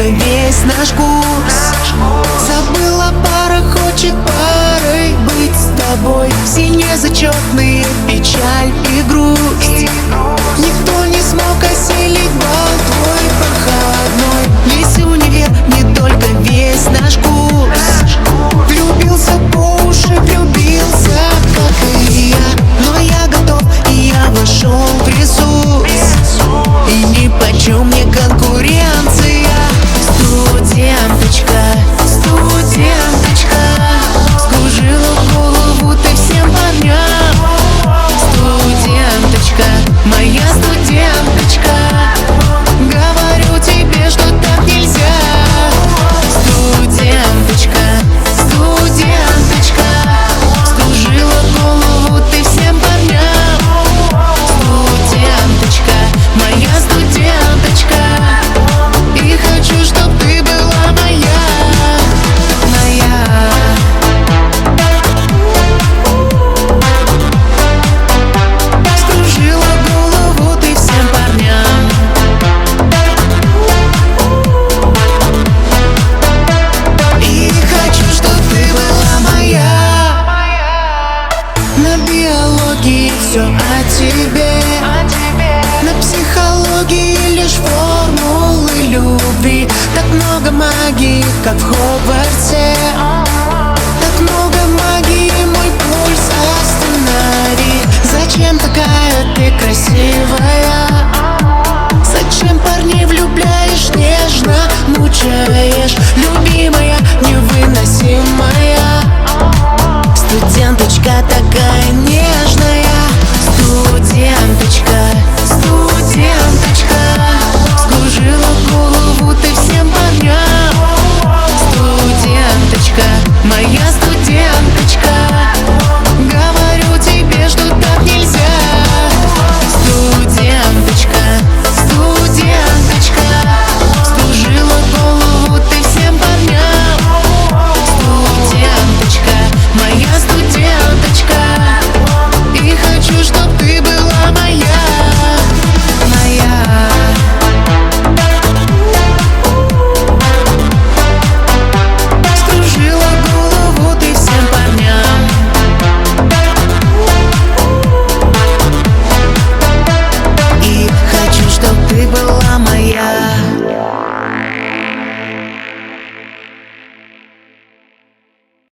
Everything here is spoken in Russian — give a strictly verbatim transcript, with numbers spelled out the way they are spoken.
только весь наш курс. Забыла, пара хочет парой быть с тобой. Все незачетные печаль и грусть. Никто не смог осилить бал твой проходной. Весь универ, не только весь наш курс. Влюбился по уши, влюбился, как и я. Но я готов, и я вошел в ресурс. И нипочем мне конкуренция. Студенточка, студенточка, вскружила голову ты всем парням. Студенточка, моя студенточка, говорю тебе, что так нельзя. Студенточка, студенточка, вскружила голову ты всем парням. Студенточка, моя студенточка, и хочу, чтоб ты была моя, моя. Вскружила голову ты всем парням. И хочу, чтоб ты была моя. На биологии все о тебе, на психологии лишь формулы любви. Так много магии, как в Хогвартсе. Так много магии, мой пульс останови. Зачем такая ты красивая?